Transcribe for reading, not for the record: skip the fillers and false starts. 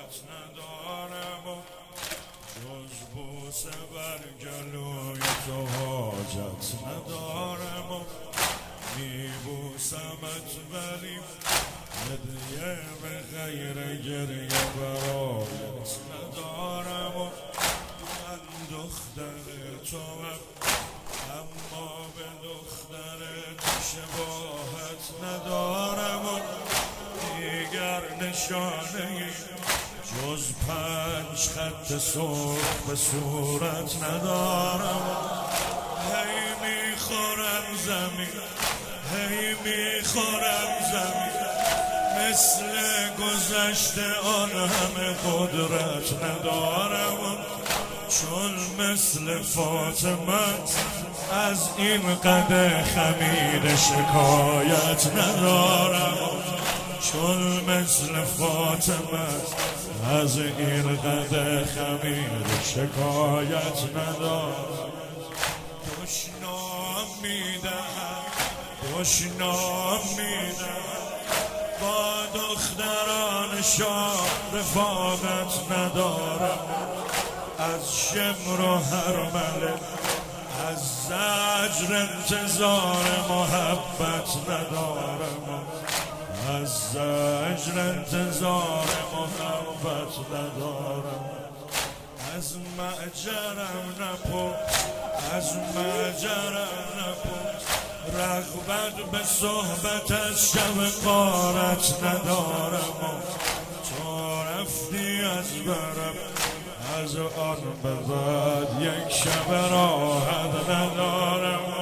ندارم و جز بوسه بر گلوی تو حاجت ندارم و میبوسمت ولی هدیه به غیر گریه برایت ندارم و من دختر توام اما به دختر شباهت ندارم و دیگر نشانه جز 5 خط سرخ به صورت ندارم هی میخورم زمین هی میخورم زمین مثل گذشته آن همه قدرت ندارم چون مثل فاطمه از این قدر خمیر شکایت ندارم چون مثل فاطمه از این قدر خمیر شکایت ندارم دشنام میدهم دشنام میدهم با دختران شاه رفاقت ندارم از شمر و هرمله از زجر انتظار محبت ندارم از زجر انتظار محبت ندارم از معجرم نپرس از معجرم نپرس رغبت به صحبت از شب غارت ندارم تو رفتی از برم از آن به بعد یک شب راحت ندارم